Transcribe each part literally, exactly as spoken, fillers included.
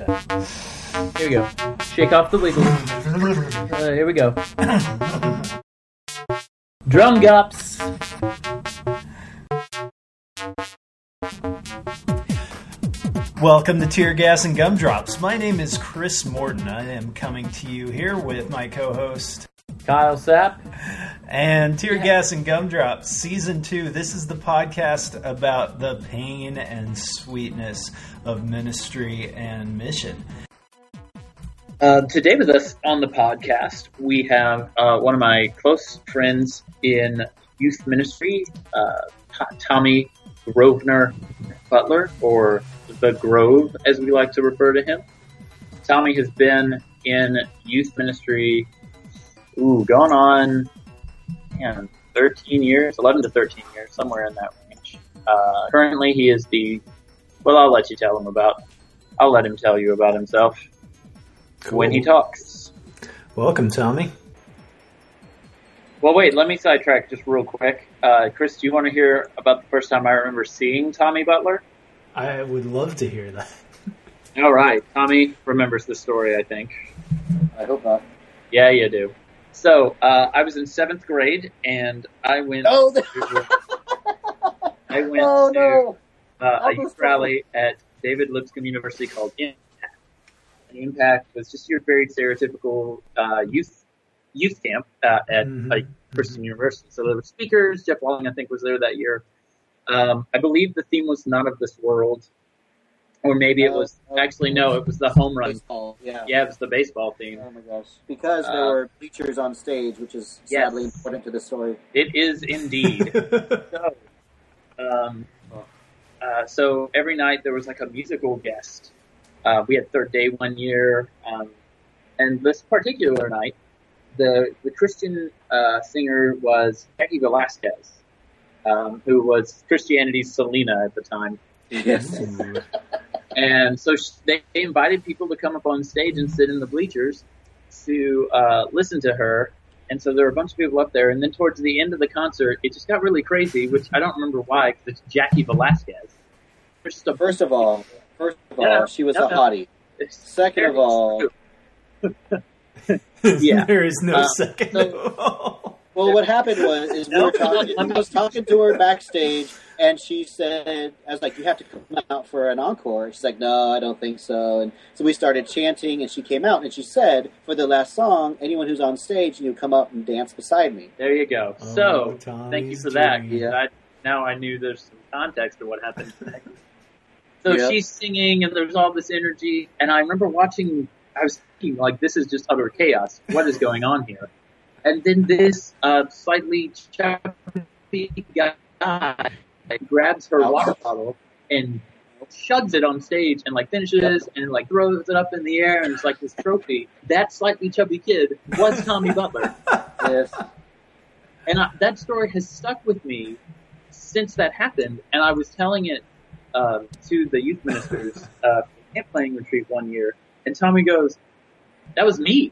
Here we go. Shake off the wiggles. Uh, here we go. Drum gops. Welcome to Tear Gas and Gumdrops. My name is Chris Morton. I am coming to you here with my co-host Kyle Sapp. And Tear Gas and Gumdrops Season two. This is the podcast about the pain and sweetness of ministry and mission. Uh, today with us on the podcast, we have uh, one of my close friends in youth ministry, uh, Tommy Grosvenor Butler, or The Grove, as we like to refer to him. Tommy has been in youth ministry, ooh, going on, man, thirteen years, eleven to thirteen years, somewhere in that range. Uh, currently, he is the, well, I'll let you tell him about, I'll let him tell you about himself cool. when he talks. Welcome, Tommy. Well, wait, let me sidetrack just real quick. Uh, Chris, do you want to hear about the first time I remember seeing Tommy Butler? I would love to hear that. All right. Tommy remembers the story, I think. I hope not. Yeah, you do. So, uh, I was in seventh grade, and I went oh, to, I went oh, to no. uh, a youth rally at David Lipscomb University called Impact. And Impact was just your very stereotypical uh, youth youth camp uh, at mm-hmm. a Christian mm-hmm. university. So there were speakers. Jeff Walling, I think, was there that year. Um, I believe the theme was Not of This World. Or maybe it was, oh, actually, no, it was the home run. Baseball, yeah. Yeah, it was the baseball theme. Oh, my gosh. Because there uh, were bleachers on stage, which is sadly yes, important to the story. It is indeed. so, um, uh, so every night there was like a musical guest. Uh, we had Third Day one year. Um, and this particular night, the the Christian uh, singer was Jackie Velasquez, um, who was Christianity's Selena at the time. Yes. And so they invited people to come up on stage and sit in the bleachers to uh, listen to her. And so there were a bunch of people up there. And then towards the end of the concert, it just got really crazy, which I don't remember why, because it's Jackie Velasquez. First of, first of all, first of all, yeah, she was no, a hottie. No. Second of all, yeah, there is no uh, second so, of all. Well, what happened was, is we were talking, I was talking to her backstage, and she said, I was like, you have to come out for an encore. She's like, no, I don't think so. And so we started chanting, and she came out, and she said, for the last song, anyone who's on stage, you come up and dance beside me. There you go. Oh, so, Tommy's thank you for that. Yeah. I, now I knew there's some context to what happened. So yep. she's singing, and there's all this energy. And I remember watching, I was thinking, like, this is just utter chaos. What is going on here? And then this uh, slightly chubby guy grabs her water bottle and chugs it on stage and like finishes and like throws it up in the air, and it's like this trophy. That slightly chubby kid was Tommy Butler. Yes. And I, that story has stuck with me since that happened. And I was telling it um, to the youth ministers uh, for the camp playing retreat one year, and Tommy goes, "That was me."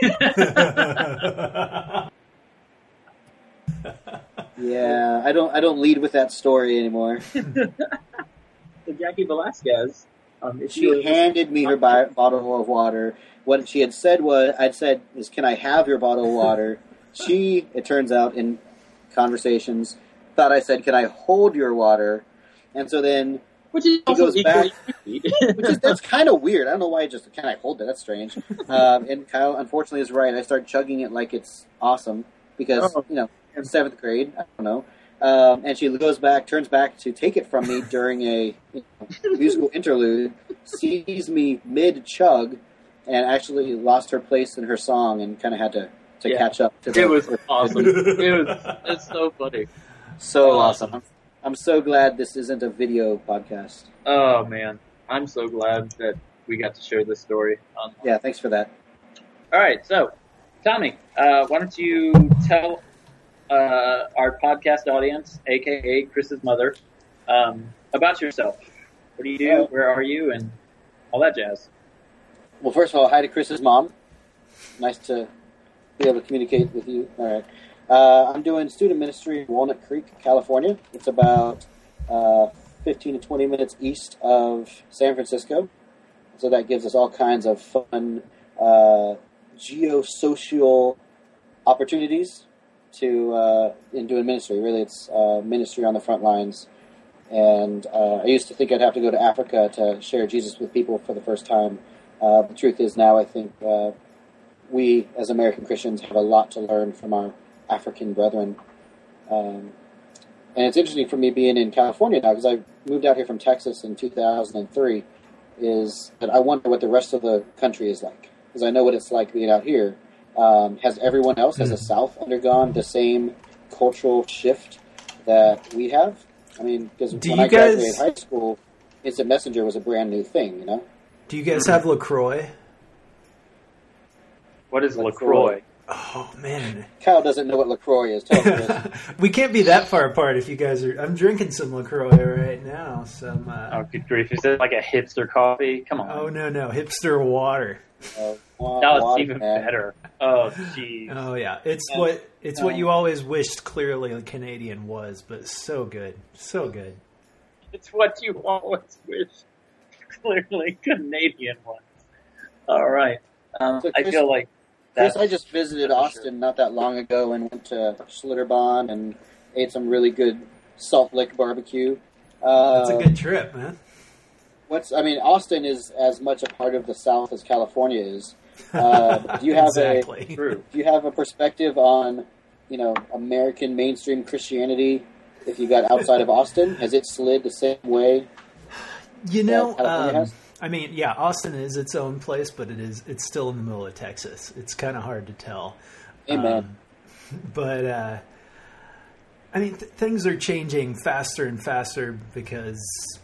Yeah, I don't. I don't lead with that story anymore. So Jackie Velasquez, um, if she you handed me her bi- bottle of water. What she had said was, I'd said, "Is can I have your bottle of water?" She, it turns out, in conversations, thought I said, "Can I hold your water?" And so then, which is he goes back. which is, that's kind of weird. I don't know why. I just can I hold it? That's strange. Um, and Kyle, unfortunately, is right. I start chugging it like it's awesome because oh. you know, in seventh grade. I don't know. Um, and she goes back, turns back to take it from me during a you know, musical interlude. Sees me mid chug, and actually lost her place in her song, and kind of had to, to yeah. catch up. To it the, was awesome. It was it's so funny. So awesome. I'm, I'm so glad this isn't a video podcast. Oh man, I'm so glad that we got to share this story. Online. Yeah, thanks for that. All right, so Tommy, uh, why don't you tell uh, our podcast audience, aka Chris's mother, um, about yourself? What do you do? Oh. Where are you? And all that jazz. Well, first of all, hi to Chris's mom. Nice to be able to communicate with you. All right. Uh, I'm doing student ministry in Walnut Creek, California. It's about uh, fifteen to twenty minutes east of San Francisco. So that gives us all kinds of fun uh, geosocial opportunities to uh, in doing ministry. Really, it's uh, ministry on the front lines. And uh, I used to think I'd have to go to Africa to share Jesus with people for the first time. Uh, the truth is now I think uh, we, as American Christians, have a lot to learn from our African brethren. Um, and it's interesting for me being in California now, because I moved out here from Texas in two thousand three, is that I wonder what the rest of the country is like. Because I know what it's like being out here. Um, has everyone else, has the South undergone the same cultural shift that we have? I mean, because when I guys... graduated high school, Instant Messenger was a brand new thing, you know? Do you guys have LaCroix? What is LaCroix? Oh, man. Kyle doesn't know what LaCroix is. Tell us. We can't be that far apart if you guys are... I'm drinking some LaCroix right now. Some, uh... Oh, good grief. Is it like a hipster coffee? Come on. Oh, no, no. Hipster water. Uh, Now it's even man. better. Oh, jeez. Oh, yeah. It's yeah. what it's um, what you always wished clearly a Canadian was, but so good. So good. It's what you always wished clearly Canadian was. All right. Um, so Chris, I feel like... Chris, I just visited Austin sure. not that long ago and went to Schlitterbahn and ate some really good Salt Lick barbecue. Uh, That's a good trip, man. What's I mean, Austin is as much a part of the South as California is. Uh, do you have exactly. a do you have a perspective on, you know, American mainstream Christianity? If you got outside of Austin, has it slid the same way? You know, um, I mean, yeah, Austin is its own place, but it is it's still in the middle of Texas. It's kind of hard to tell. Amen. Um, but uh, I mean, th- things are changing faster and faster because.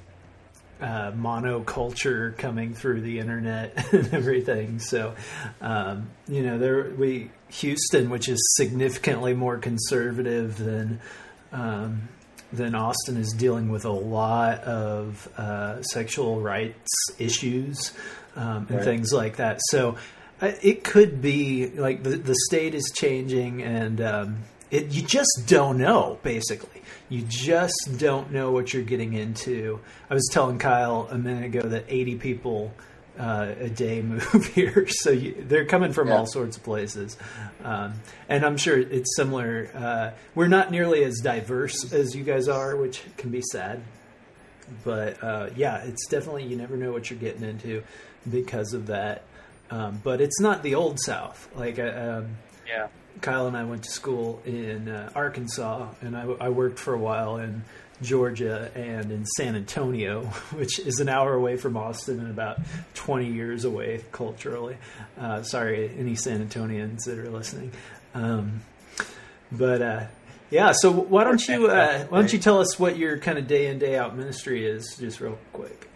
Uh, monoculture coming through the internet and everything. So, um, you know, there we Houston, which is significantly more conservative than um, than Austin, is dealing with a lot of uh, sexual rights issues um, and right. things like that. So, uh, it could be like the the state is changing, and um, it you just don't know, basically. You just don't know what you're getting into. I was telling Kyle a minute ago that eighty people uh, a day move here, so you, they're coming from yeah. all sorts of places. Um, and I'm sure it's similar. Uh, we're not nearly as diverse as you guys are, which can be sad. But uh, yeah, it's definitely, you never know what you're getting into because of that. Um, but it's not the old South. Like, um, yeah. Kyle and I went to school in uh, Arkansas, and I, I worked for a while in Georgia and in San Antonio, which is an hour away from Austin and about twenty years away culturally. Uh, sorry, any San Antonians that are listening. Um, but uh, yeah, so why don't you uh, why don't you tell us what your kind of day in day out ministry is, just real quick?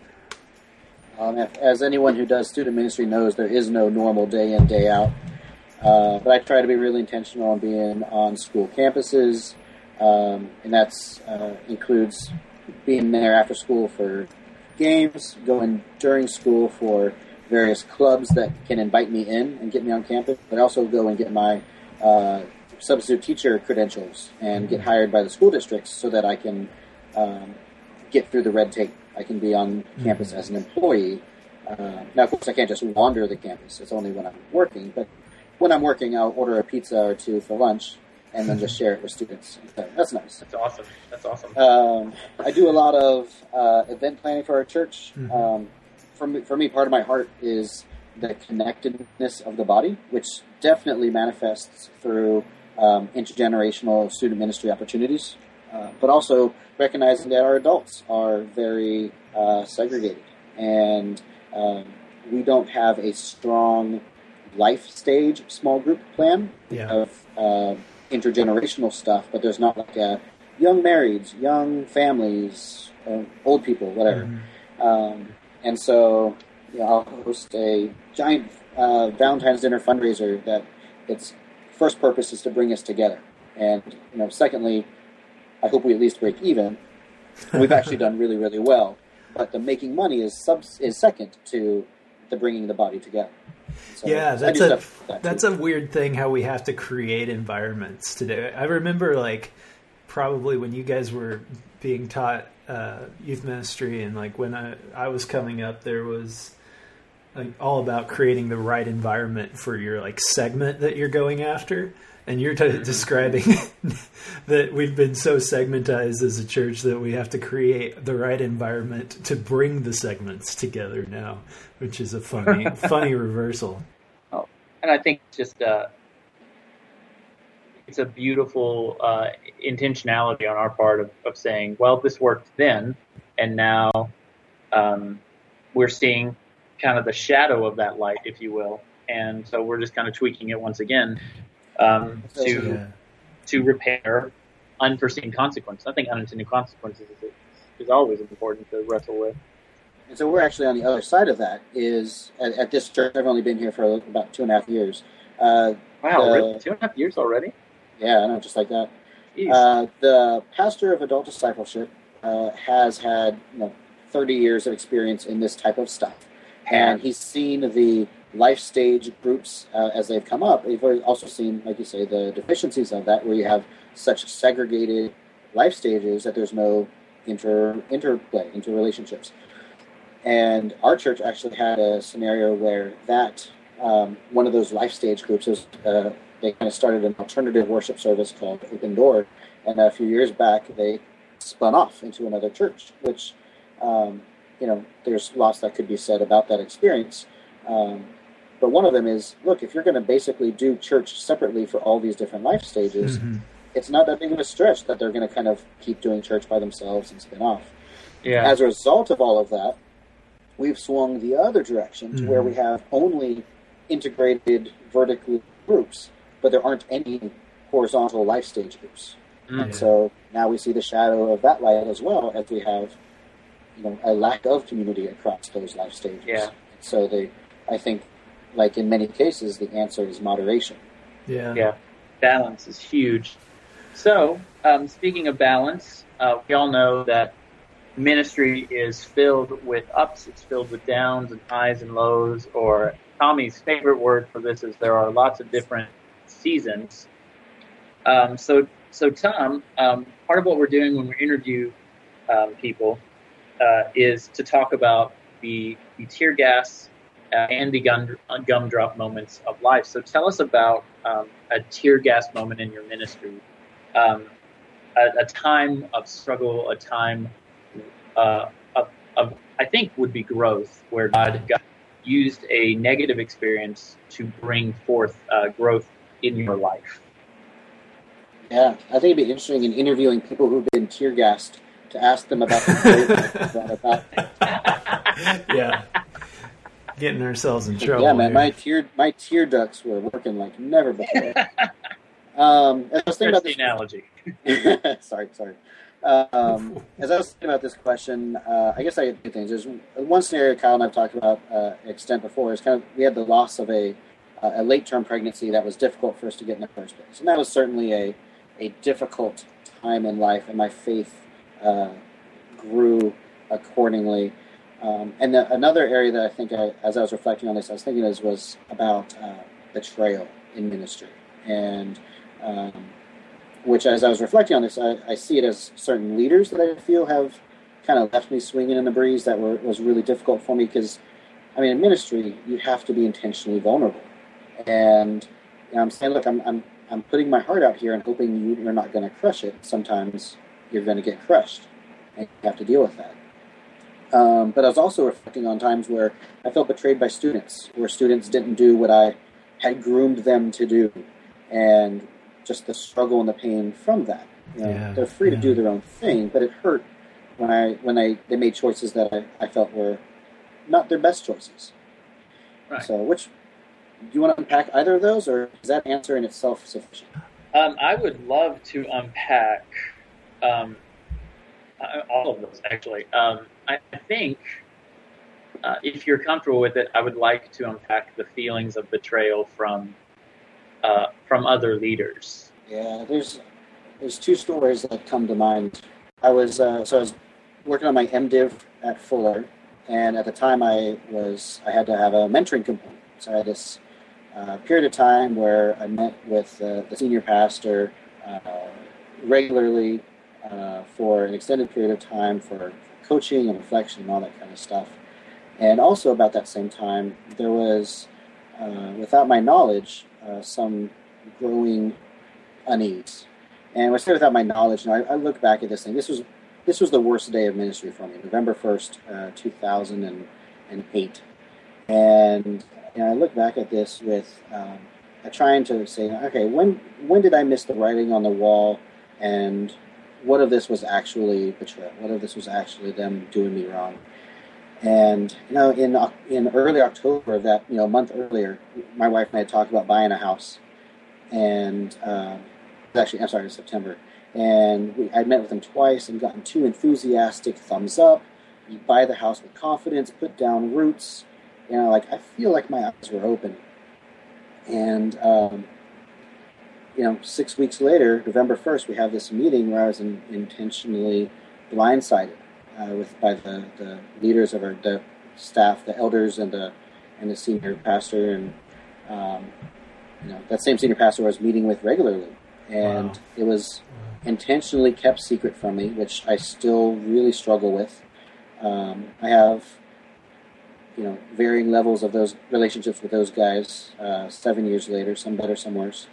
Um, as anyone who does student ministry knows, there is no normal day in day out. Uh, but I try to be really intentional on being on school campuses, um, and that uh, includes being there after school for games, going during school for various clubs that can invite me in and get me on campus, but also go and get my uh, substitute teacher credentials and get hired by the school districts so that I can um, get through the red tape. I can be on campus as an employee. Uh, now, of course, I can't just wander the campus. It's only when I'm working, but when I'm working, I'll order a pizza or two for lunch and then just share it with students. So that's nice. That's awesome. That's awesome. Um, I do a lot of uh, event planning for our church. Mm-hmm. Um, for me, for me, part of my heart is the connectedness of the body, which definitely manifests through um, intergenerational student ministry opportunities, uh, but also recognizing that our adults are very uh, segregated, and um, we don't have a strong life stage small group plan yeah. of uh, intergenerational stuff, but there's not like a young marrieds, young families, uh, old people, whatever. Mm-hmm. Um, and so you know, I'll host a giant uh, Valentine's dinner fundraiser that its first purpose is to bring us together. And you know, secondly, I hope we at least break even. We've actually done really, really well. But the making money is sub- is second to the bringing the body together. So yeah, that's a that that's a weird thing how we have to create environments to do it. I remember like probably when you guys were being taught uh, youth ministry and like when I, I was coming up, there was like all about creating the right environment for your like segment that you're going after. And you're t- describing that we've been so segmentized as a church that we have to create the right environment to bring the segments together now, which is a funny, funny reversal. Oh, and I think just uh, it's a beautiful uh, intentionality on our part of, of saying, well, this worked then, and now um, we're seeing kind of the shadow of that light, if you will. And so we're just kind of tweaking it once again. Um, to yeah. to repair unforeseen consequences. I think unintended consequences is, is always important to wrestle with. And so we're actually on the other side of that. Is at, at this church, I've only been here for about two and a half years. Uh, wow, the, really? Two and a half years already? Yeah, I know, just like that. Uh, the pastor of adult discipleship uh, has had you know thirty years of experience in this type of stuff, and he's seen the life stage groups uh, as they've come up. We've also seen, like you say, the deficiencies of that, where you have such segregated life stages that there's no inter interplay, interrelationships. And our church actually had a scenario where that um, one of those life stage groups was uh, they kind of started an alternative worship service called Open Door, and a few years back they spun off into another church. Which um, you know, there's lots that could be said about that experience. Um, But one of them is, look, if you're going to basically do church separately for all these different life stages, mm-hmm. it's not that big of a stretch that they're going to kind of keep doing church by themselves and spin off. Yeah. As a result of all of that, we've swung the other direction to mm-hmm. where we have only integrated vertical groups, but there aren't any horizontal life stage groups. Mm-hmm. And so now we see the shadow of that light as well, as we have you know, a lack of community across those life stages. Yeah. So they, I think, like in many cases, the answer is moderation. Yeah. Yeah. Balance is huge. So, um, speaking of balance, uh, we all know that ministry is filled with ups, it's filled with downs and highs and lows, or Tommy's favorite word for this is there are lots of different seasons. Um, so, so Tom, um, part of what we're doing when we interview um, people uh, is to talk about the, the tear gas Uh, and the gum, gumdrop moments of life. So tell us about um, a tear gas moment in your ministry, um, a, a time of struggle, a time uh, of, of, I think, would be growth, where God, God used a negative experience to bring forth uh, growth in your life. Yeah, I think it'd be interesting in interviewing people who've been tear gassed to ask them about the growth. Yeah. Getting ourselves in trouble. Yeah, man, here. my tear my tear ducts were working like never before. um, as I was thinking about this analogy. sorry, sorry. Um, as I was thinking about this question, uh, I guess I had two things. There's one scenario Kyle and I've talked about uh, extent before. Is kind of we had the loss of a uh, a late term pregnancy that was difficult for us to get in the first place, and that was certainly a a difficult time in life, and my faith uh, grew accordingly. Um, and the, another area that I think, I, as I was reflecting on this, I was thinking is was about uh, betrayal in ministry, and um, which, as I was reflecting on this, I, I see it as certain leaders that I feel have kind of left me swinging in the breeze. That were was really difficult for me because, I mean, in ministry you have to be intentionally vulnerable, and you know, I'm saying, look, I'm I'm I'm putting my heart out here and hoping you, you're not going to crush it. Sometimes you're going to get crushed, and you have to deal with that. Um, but I was also reflecting on times where I felt betrayed by students, where students didn't do what I had groomed them to do, and just the struggle and the pain from that. You know, yeah, they're free yeah. to do their own thing, but it hurt when I when I they made choices that I, I felt were not their best choices. Right. So, which do you want to unpack either of those, or is that answer in itself sufficient? Um, I would love to unpack um, all of those, actually. Um, I think, uh, if you're comfortable with it, I would like to unpack the feelings of betrayal from uh, from other leaders. Yeah, there's there's two stories that come to mind. I was uh, so I was working on my MDiv at Fuller, and at the time I was I had to have a mentoring component. So I had this uh, period of time where I met with uh, the senior pastor uh, regularly uh, for an extended period of time for coaching and reflection and all that kind of stuff. And also about that same time, there was, uh, without my knowledge, uh, some growing unease. And when I say without my knowledge, you know, I, I look back at this thing. This was this was the worst day of ministry for me, November first, uh, two thousand eight. And you know, I look back at this with um, trying to say, okay, when when did I miss the writing on the wall, and what if this was actually betrayal? What if this was actually them doing me wrong? And you know, in in early October of that, you know, a month earlier, my wife and I had talked about buying a house, and uh, actually, I'm sorry, it was September. And we, I'd met with him twice and gotten two enthusiastic thumbs up. You buy the house with confidence, put down roots. You know, like I feel like my eyes were open. And um, you know, six weeks later, November first, we have this meeting where I was in, intentionally blindsided uh, with by the, the leaders of our the staff, the elders, and the and the senior pastor, and um, you know, that same senior pastor I was meeting with regularly, and wow. It was intentionally kept secret from me, which I still really struggle with. Um, I have, you know, varying levels of those relationships with those guys. Uh, seven years later, some better, some worse.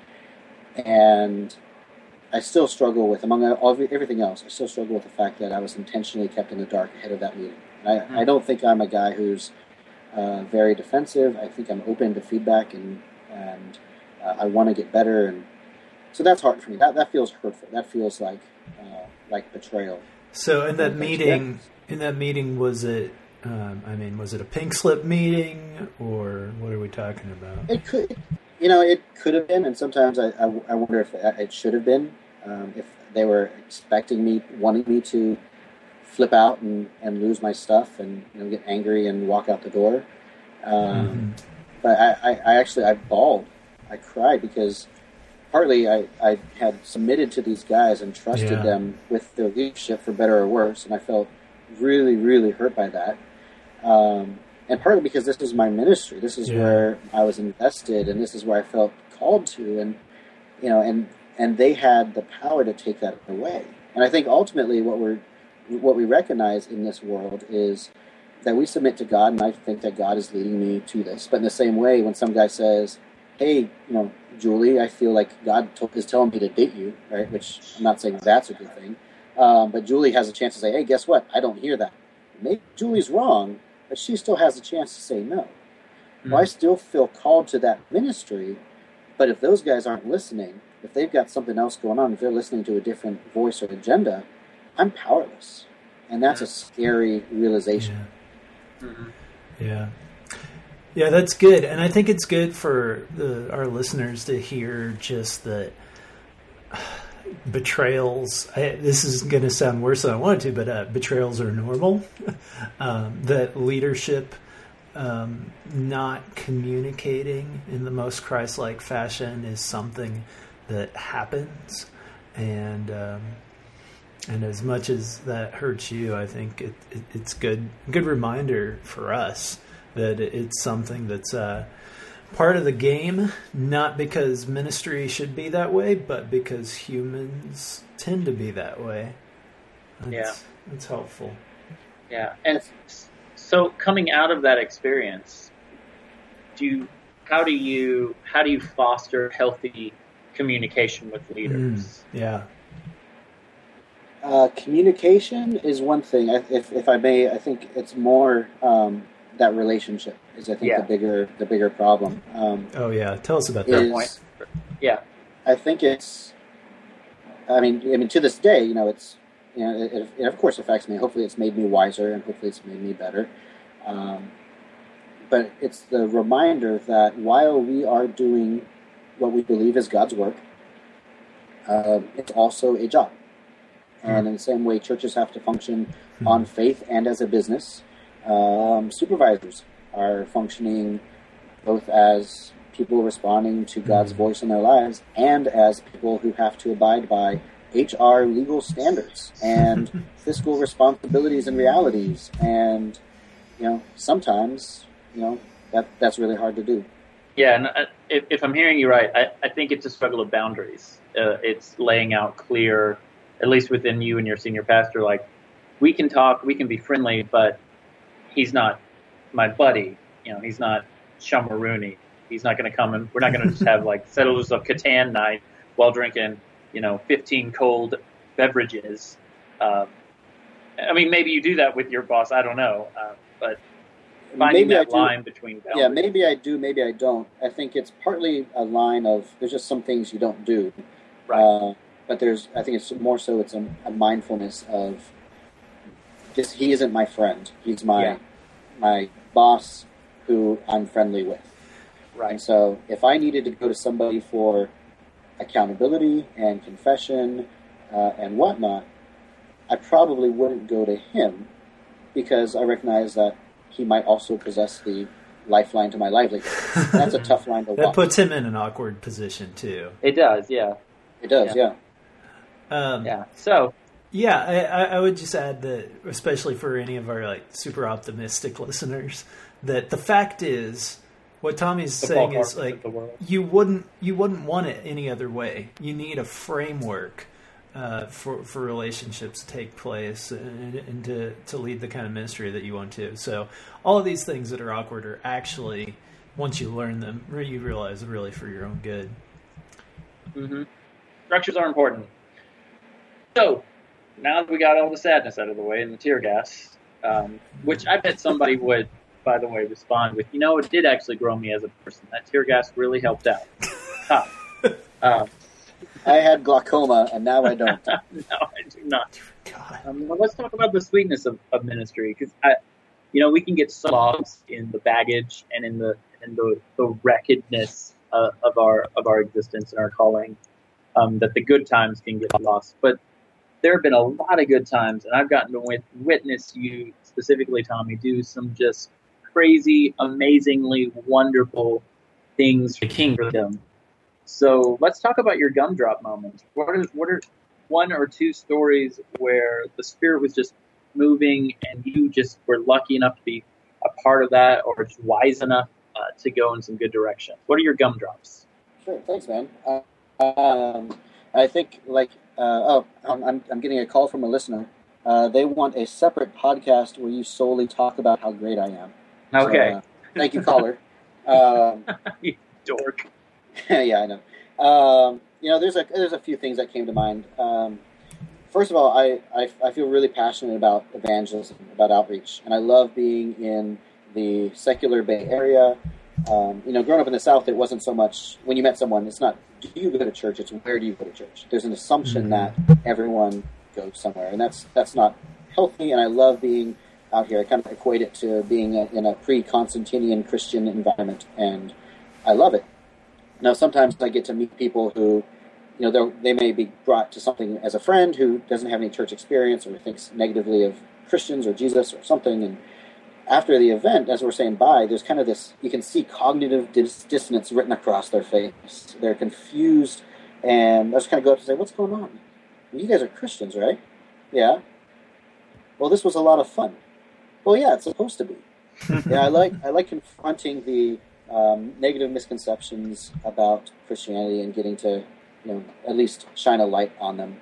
And I still struggle with, among all, everything else, I still struggle with the fact that I was intentionally kept in the dark ahead of that meeting. I, mm-hmm. I don't think I'm a guy who's uh, very defensive. I think I'm open to feedback, and and uh, I want to get better. And so that's hard for me. That that feels hurtful. That feels like uh, like betrayal. So in that meeting, in that meeting, was it? Um, I mean, was it a pink slip meeting, or what are we talking about? It could. You know, it could have been, and sometimes I, I, I wonder if it should have been, um, if they were expecting me, wanting me to flip out and, and lose my stuff and, you know, get angry and walk out the door. Um, mm-hmm. But I, I, I actually, I bawled. I cried because partly I, I had submitted to these guys and trusted yeah. them with their leadership for better or worse, and I felt really, really hurt by that. Um And partly because this is my ministry, this is yeah. where I was invested, and this is where I felt called to, and you know, and and they had the power to take that away. And I think ultimately, what we're what we recognize in this world is that we submit to God, and I think that God is leading me to this. But in the same way, when some guy says, "Hey, you know, Julie, I feel like God is telling me to date you," right? Which I'm not saying that's a good thing, um, but Julie has a chance to say, "Hey, guess what? I don't hear that." Maybe Julie's wrong, but she still has a chance to say no. Mm. Well, I still feel called to that ministry, but if those guys aren't listening, if they've got something else going on, if they're listening to a different voice or agenda, I'm powerless. And that's a scary realization. Yeah. Mm-hmm. Yeah. Yeah, that's good. And I think it's good for the, our listeners to hear just that betrayals, I, this is going to sound worse than I wanted to, but uh, betrayals are normal. um, that leadership um, not communicating in the most Christ-like fashion is something that happens. And um, and as much as that hurts you, I think it, it, it's good good reminder for us that it's something that's uh, part of the game, not because ministry should be that way, but because humans tend to be that way. That's, yeah. That's helpful. Yeah. And so coming out of that experience, do you, how do you, how do you foster healthy communication with leaders? Mm, yeah. Uh, communication is one thing. If, if I may, I think it's more, um, that relationship is, I think, yeah. the bigger the bigger problem. Um, oh yeah, tell us about that point. Yeah, I think it's. I mean, I mean, to this day, you know, it's, you know, it, it of course affects me. Hopefully, it's made me wiser, and hopefully, it's made me better. Um, but it's the reminder that while we are doing what we believe is God's work, uh, it's also a job, mm-hmm. and in the same way, churches have to function mm-hmm. on faith and as a business. Um, supervisors are functioning both as people responding to God's voice in their lives and as people who have to abide by H R legal standards and fiscal responsibilities and realities. And, you know, sometimes, you know, that that's really hard to do. Yeah, and I, if, if I'm hearing you right, I, I think it's a struggle of boundaries. Uh, it's laying out clear, at least within you and your senior pastor, like, we can talk, we can be friendly, but he's not my buddy. You know, he's not Shumarooney. He's not going to come and we're not going to just have like Settlers of Catan night while drinking, you know, fifteen cold beverages. Um, I mean, maybe you do that with your boss. I don't know, uh, but finding maybe that I line between boundaries. Yeah, maybe I do, maybe I don't. I think it's partly a line of there's just some things you don't do, Right. uh, but there's I think it's more so it's a, a mindfulness of this. He isn't my friend. He's my Yeah. my boss, who I'm friendly with. Right. And so if I needed to go to somebody for accountability and confession uh, and whatnot, I probably wouldn't go to him because I recognize that he might also possess the lifeline to my livelihood. That's a tough line to That walk. puts him in an awkward position too. It does, yeah. It does, yeah. Um, Yeah. So, Yeah, I, I I would just add that, especially for any of our like super optimistic listeners, that the fact is, what Tommy's The saying Paul is Harvey like of the world. you wouldn't you wouldn't want it any other way. You need a framework uh, for for relationships to take place and, and to to lead the kind of ministry that you want to. So all of these things that are awkward are actually, once you learn them, you realize are really for your own good. hmm structures are important. So, now that we got all the sadness out of the way and the tear gas, um, which I bet somebody would, by the way, respond with, you know, it did actually grow me as a person. That tear gas really helped out. Huh. Um, I had glaucoma, and now I don't. no, I do not. God. Um, well, let's talk about the sweetness of, of ministry, because I, you know, we can get so lost in the baggage and in the in the, the wreckedness uh, of our of our existence and our calling, um, that the good times can get lost. But there have been a lot of good times, and I've gotten to wit- witness you specifically, Tommy, do some just crazy, amazingly wonderful things for kingdom. So let's talk about your gumdrop moments. What are what are one or two stories where the Spirit was just moving and you just were lucky enough to be a part of that, or just wise enough uh, to go in some good direction? What are your gumdrops? Sure, thanks, man. Uh, um, I think, like, uh, oh, I'm, I'm getting a call from a listener. Uh, they want a separate podcast where you solely talk about how great I am. Okay. So, uh, thank you, caller. Um, You dork. yeah, I know. Um, you know, there's a there's a few things that came to mind. Um, first of all, I, I I feel really passionate about evangelism, about outreach, and I love being in the secular Bay Area. Um, you know, growing up in the South, it wasn't so much when you met someone. It's not do you go to church? It's where do you go to church? There's an assumption Mm-hmm. that everyone goes somewhere, and that's that's not healthy. And I love being out here. I kind of equate it to being a, in a pre-Constantinian Christian environment, and I love it. Now, sometimes I get to meet people who, you know, they may be brought to something as a friend who doesn't have any church experience or thinks negatively of Christians or Jesus or something. And after the event, as we're saying bye, there's kind of this, you can see cognitive dis- dissonance written across their face. They're confused. And I just kind of go up and say, what's going on? Well, you guys are Christians, right? Yeah. Well, this was a lot of fun. Well, yeah, it's supposed to be. yeah, I like I like confronting the Um, negative misconceptions about Christianity and getting to, you know, at least shine a light on them.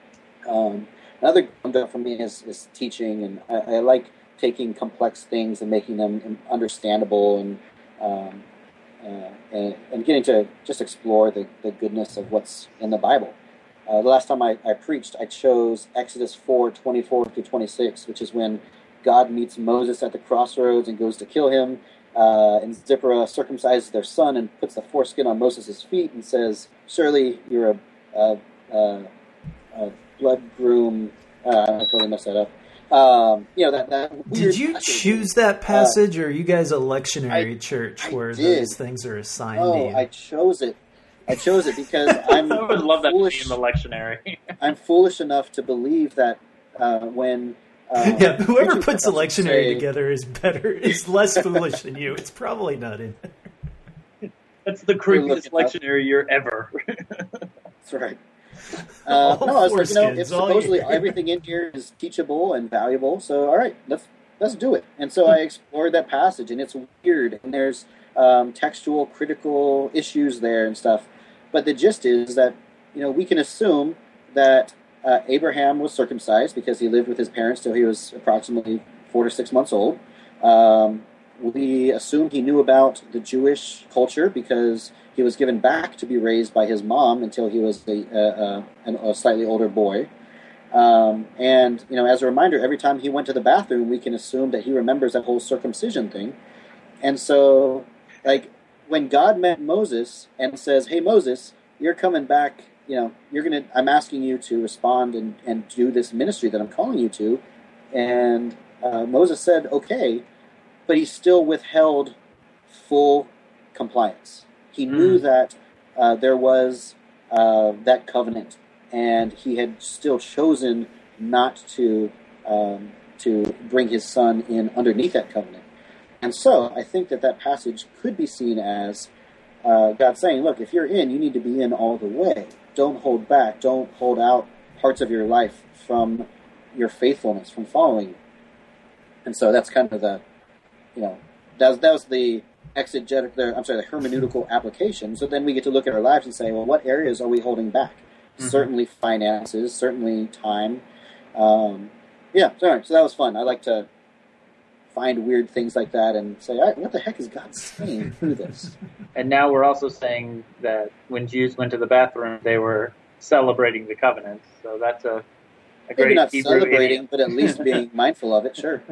Um, another one for me is, is teaching, and I, I like taking complex things and making them understandable and um, uh, and, and getting to just explore the, the goodness of what's in the Bible. Uh, the last time I, I preached, I chose Exodus four, twenty-four through twenty-six, which is when God meets Moses at the crossroads and goes to kill him. Uh, and Zipporah circumcises their son and puts the foreskin on Moses' feet and says, surely you're a, a, a, a blood groom. Uh, I totally messed that up. Um, you know, that, that weird Did you passage. choose that passage, Uh, or are you guys a lectionary I- church I where did. those things are assigned Oh, to you? I chose it. I chose it because I'm I would love that to be foolish. in the lectionary. I'm foolish enough to believe that uh, when uh, yeah, whoever preachers puts the come up and lectionary say- together is better, is less foolish than you. It's probably not in there. That's the You're creepiest looking up. lectionary year ever. That's right. Uh, All no, I was like, you know, foreskins, if all supposedly year. everything in here is teachable and valuable, so all right, let's let's do it. And so I explored that passage, and it's weird, and there's um, textual, critical issues there and stuff. But the gist is that, you know, we can assume that uh, Abraham was circumcised because he lived with his parents till he was approximately four to six months old. Um, we assumed he knew about the Jewish culture because he was given back to be raised by his mom until he was a, a, a, a slightly older boy. Um, and, you know, as a reminder, every time he went to the bathroom, we can assume that he remembers that whole circumcision thing. And so, like, when God met Moses and says, hey, Moses, you're coming back, you know, you're going to, I'm asking you to respond and, and do this ministry that I'm calling you to. And uh, Moses said, okay, but he still withheld full compliance. He mm. knew that uh, there was uh, that covenant, and he had still chosen not to um, to bring his son in underneath that covenant. And so I think that that passage could be seen as uh, God saying, look, if you're in, you need to be in all the way. Don't hold back. Don't hold out parts of your life from your faithfulness, from following. And so that's kind of the, you know, that was, that was the exegetical, I'm sorry, the hermeneutical application. So then we get to look at our lives and say, well, what areas are we holding back? Mm-hmm. Certainly finances, certainly time. Um, yeah, sorry, so that was fun. I like to find weird things like that and say, what the heck is God saying through this? And now we're also saying that when Jews went to the bathroom, they were celebrating the covenant. So that's a, a Maybe great not Hebrew celebrating, idiom. but at least being mindful of it, sure.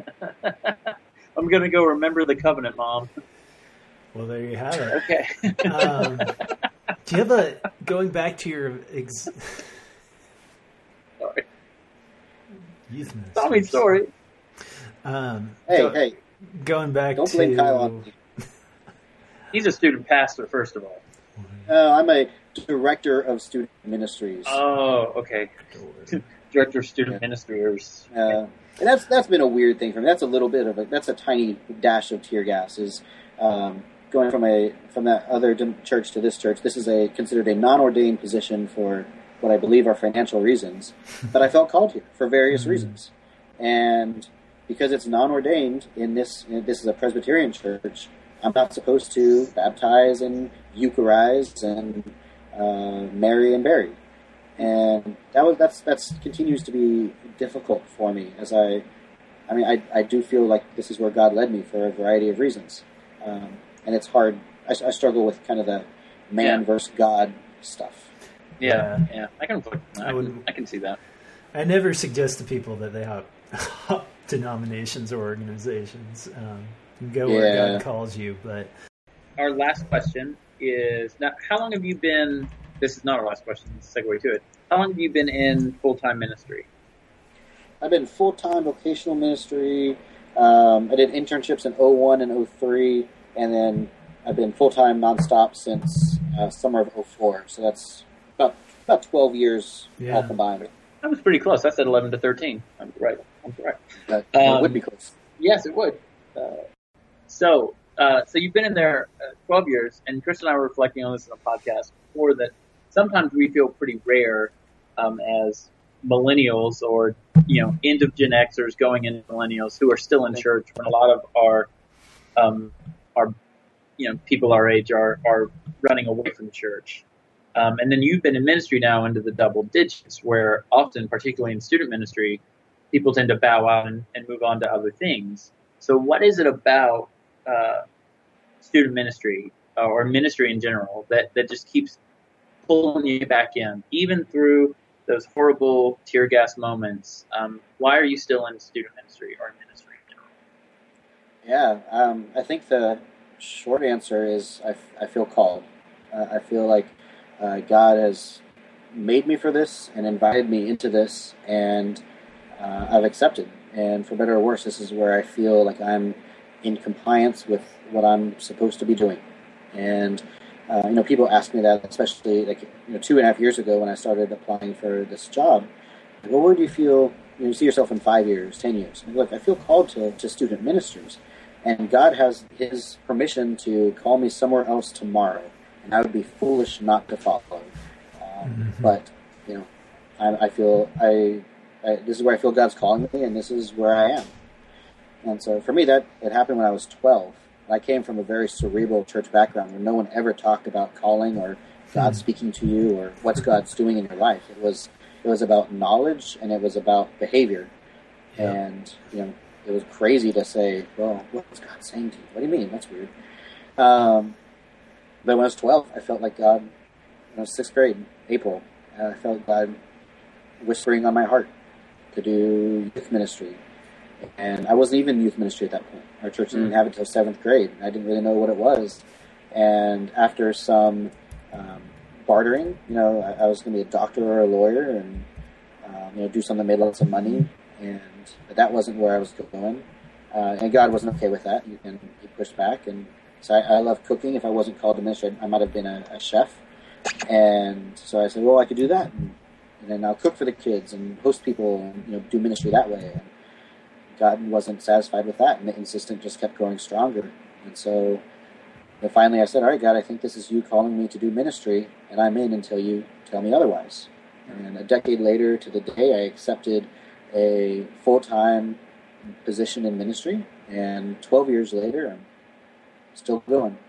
I'm going to go remember the covenant, Mom. Well, there you have it. Okay. um, do you have a, going back to your ex- Sorry. youth ministry? Tommy, sorry. Um, hey, go, hey. Going back Don't to... blame Kyle on me. He's a student pastor, first of all. Uh, I'm a director of student ministries. Oh, okay. Director of student yeah. ministries. Uh, and that's that's been a weird thing for me. That's a little bit of a that's a tiny dash of tear gas. Is um, going from a from that other church to this church. This is a considered a non-ordained position for what I believe are financial reasons, but I felt called here for various mm-hmm. reasons, and because it's non-ordained in this in, this is a Presbyterian church. I'm not supposed to baptize and eucharize and uh, marry and bury, and that was that's that's continues to be difficult for me. As I, I mean, I I do feel like this is where God led me for a variety of reasons, um, and it's hard. I, I struggle with kind of the man yeah. versus God stuff. Yeah, yeah, I can I, I, would, can, I can see that. I never suggest to people that they have denominations or organizations. Um, Go where yeah. God calls you, but our last question is now, how long have you been, this is not our last question, it's a segue to it. How long have you been in full-time ministry? I've been full-time vocational ministry. Um, I did internships in oh one and oh three, and then I've been full-time nonstop since uh, summer of oh four. So that's about about twelve years yeah. all combined. That was pretty close. I said eleven to thirteen. I'm right. I'm correct. That um, would be close. Yes, it would. Uh, So, uh, so you've been in there uh, twelve years, and Chris and I were reflecting on this in a podcast before that sometimes we feel pretty rare um, as millennials or, you know, end of Gen Xers going into millennials who are still in church when a lot of our, um, our, you know, people our age are, are running away from church. Um, and then you've been in ministry now into the double digits where often, particularly in student ministry, people tend to bow out and, and move on to other things. So what is it about Uh, student ministry uh, or ministry in general that, that just keeps pulling you back in, even through those horrible tear gas moments? Um, why are you still in student ministry or ministry in general? Yeah, um, I think the short answer is I, f- I feel called. Uh, I feel like uh, God has made me for this and invited me into this, and uh, I've accepted. And for better or worse, this is where I feel like I'm in compliance with what I'm supposed to be doing. And, uh, you know, people ask me that, especially like, you know, two and a half years ago when I started applying for this job. Like, well, where do you feel, you know, you see yourself in five years, ten years? Like, look, I feel called to, to student ministers. And God has his permission to call me somewhere else tomorrow. And I would be foolish not to follow. Um, mm-hmm. But, you know, I, I feel, I, I, this is where I feel God's calling me, and this is where I am. And so for me, that it happened when I was twelve. I came from a very cerebral church background where no one ever talked about calling or God hmm. speaking to you or what's God's doing in your life. It was it was about knowledge and it was about behavior. Yeah. And you know, it was crazy to say, well, what's God saying to you? What do you mean? That's weird. Um, but when I was twelve, I felt like God, when I was sixth grade, April, I felt God whispering on my heart to do youth ministry. And I wasn't even in youth ministry at that point. Our church didn't have it until seventh grade. I didn't really know what it was. And after some um, bartering, you know, I, I was going to be a doctor or a lawyer and, um, you know, do something that made lots of money. And that wasn't where I was going. Uh, and God wasn't okay with that. He, and he pushed back. And so I, I love cooking. If I wasn't called to ministry, I might have been a, a chef. And so I said, well, I could do that. And, and then I'll cook for the kids and host people and, you know, do ministry that way. And God wasn't satisfied with that. And the insistence just kept growing stronger. And so and finally I said, all right, God, I think this is you calling me to do ministry. And I'm in until you tell me otherwise. And a decade later to the day, I accepted a full-time position in ministry. And twelve years later, I'm still going.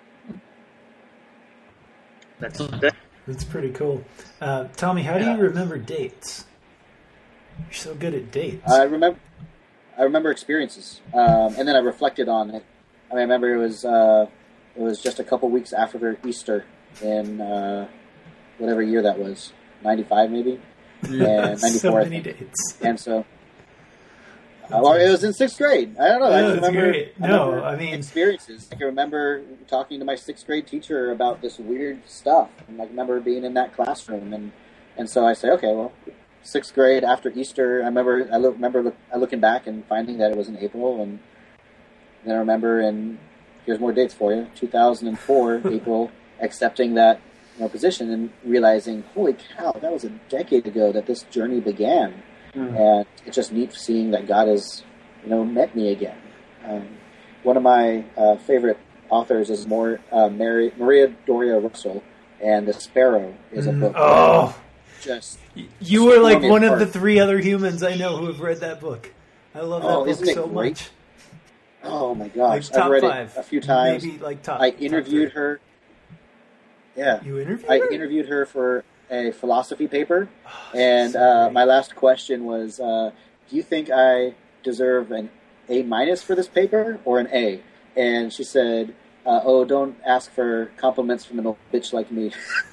That's that, That's pretty cool. Uh, Tommy, how do Yeah. you remember dates? You're so good at dates. I remember, I remember experiences, um, and then I reflected on it. I, mean, I remember it was uh, it was just a couple weeks after Easter in uh, whatever year that was, ninety-five maybe, and ninety-four. So I many think. dates. And so, uh, well, it was in sixth grade. I don't know. I No, just that's remember. great. I No, remember I mean- experiences. I can remember talking to my sixth grade teacher about this weird stuff, and I remember being in that classroom, and and so I say, okay, well. Sixth grade after Easter, I remember. I look, remember look, I looking back and finding that it was in April, and then I remember. And here's more dates for you: two thousand four, April, accepting that you know, position and realizing, holy cow, that was a decade ago that this journey began, mm. and it's just neat seeing that God has, you know, met me again. Um, one of my uh, favorite authors is more uh, Mary, Maria Doria Russell, and The Sparrow is a book. Oh. Just you were like one apart. of the three other humans I know who have read that book. I love that oh, book isn't it so great? much. Oh my gosh, Like I've read five, it a few times. Maybe like top. I interviewed top her. Yeah, you interviewed I her? interviewed her for a philosophy paper, Oh, and so uh, great. my last question was, uh, "Do you think I deserve an A minus for this paper or an A?" And she said, uh, "Oh, don't ask for compliments from an old bitch like me."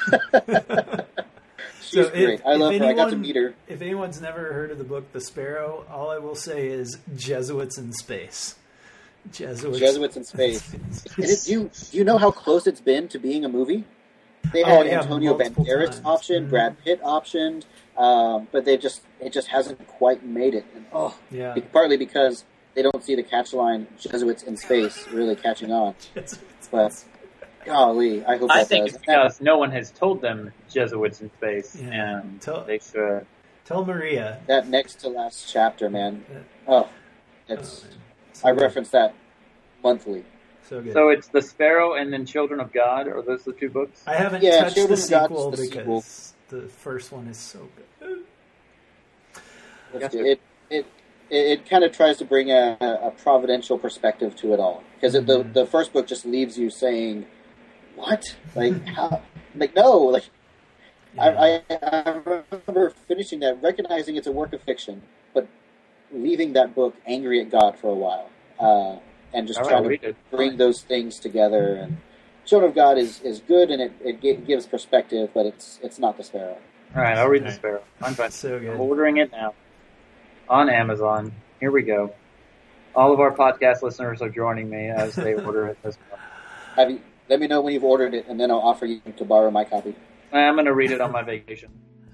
She's So if- great. I if love her. I got to anyone- meet her. If anyone's never heard of the book The Sparrow, all I will say is Jesuits in Space. Jesuits, Jesuits in Space. And it, do, you, do you know how close it's been to being a movie? They Oh, had yeah, Antonio multiple Banderas times. optioned, Mhm. Brad Pitt optioned, um, but they just it just hasn't quite made it. And, oh, Yeah. be- partly because they don't see the catch line "Jesuits in Space" really catching on. Jesuits. But golly, I hope I that think does. it's because no one has told them Jesuits in space, Yeah. and Tell- they should. Tell Maria. That next to last chapter, man. Oh, it's Oh, man. So I good. reference that monthly. So good. So it's The Sparrow and then Children of God. Are those the two books? I haven't Yeah, touched Children the of God sequel is the because sequel. the first one is so good. It's Gotcha. good. It it it, it kind of tries to bring a, a providential perspective to it all because Mhm. the the first book just leaves you saying, "What? Like how? Like no? Like I, I I remember finishing that, recognizing it's a work of fiction, but leaving that book angry at God for a while, uh, and just All right, trying I'll read to it. bring those things together. And Children of God is, is good and it, it gi- gives perspective, but it's it's not The Sparrow. All right, I'll read The All right. Sparrow. I'm fine. So good. I'm ordering it now on Amazon. Here we go. All of our podcast listeners are joining me as they order it as well. Have you, let me know when you've ordered it, and then I'll offer you to borrow my copy. I'm going to read it on my vacation.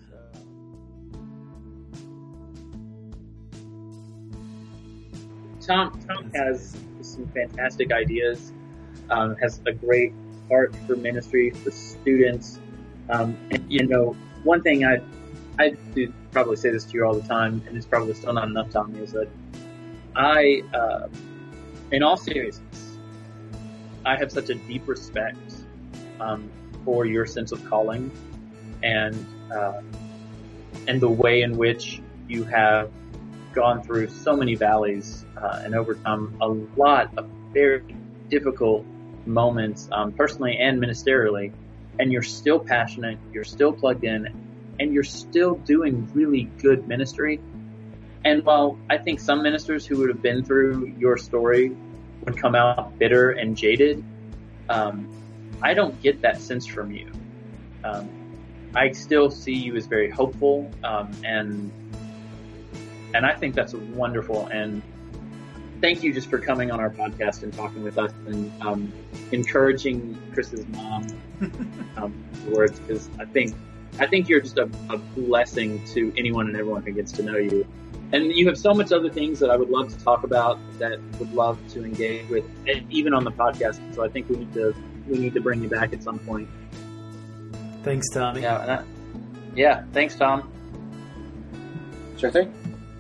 Tom Tom has some fantastic ideas. Um, has a great heart for ministry for students. Um, and you know, one thing I I do probably say this to you all the time, and it's probably still not enough, Tommy, is that I, uh, in all seriousness, I have such a deep respect um, for your sense of calling and uh, and the way in which you have gone through so many valleys uh, and overcome a lot of very difficult moments, um, personally and ministerially, and you're still passionate, you're still plugged in, and you're still doing really good ministry. and while I think some ministers who would have been through your story would come out bitter and jaded, um, I don't get that sense from you. Um, I still see you as very hopeful, um, and and I think that's wonderful. And thank you just for coming on our podcast and talking with us and um, encouraging Chris's mom um, words, because I think I think you're just a, a blessing to anyone and everyone who gets to know you. And you have so much other things that I would love to talk about, that would love to engage with, even on the podcast. So I think we need to we need to bring you back at some point. Thanks, Tommy. Yeah, and I, yeah. Thanks, Tom. Sure thing.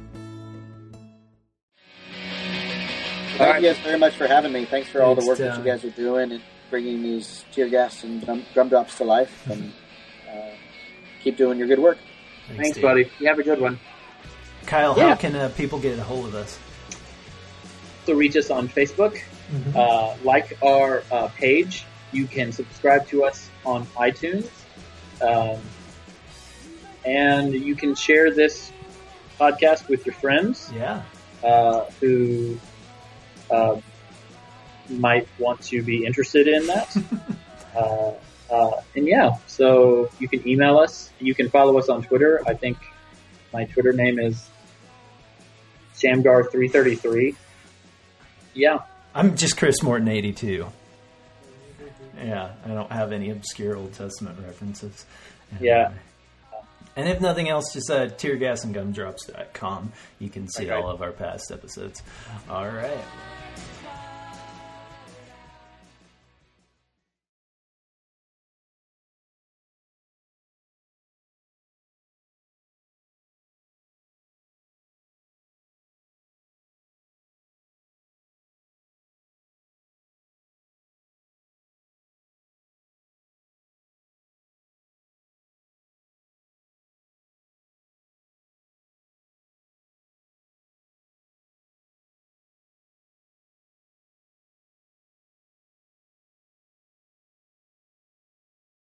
Thank All right. you guys very much for having me. Thanks for all the Thanks, work that Tom. you guys are doing and bringing these tear gas and drum, drum drops to life. And uh, keep doing your good work. Thanks, Thanks Dave. buddy. You have a good one. Kyle, Yeah. how can uh, people get a hold of us? So reach us on Facebook, Mhm. uh, like our uh, page. You can subscribe to us on iTunes, um, and you can share this podcast with your friends Yeah. uh, who uh, might want to be interested in that. uh, uh, and yeah, so you can email us. You can follow us on Twitter. I think my Twitter name is Shamgar three thirty-three. Yeah. I'm just Chris Morton eighty-two. Yeah, I don't have any obscure Old Testament references. And, Yeah. uh, and if nothing else, just uh, tear gas and gumdrops dot com. You can see Okay. all of our past episodes. All right.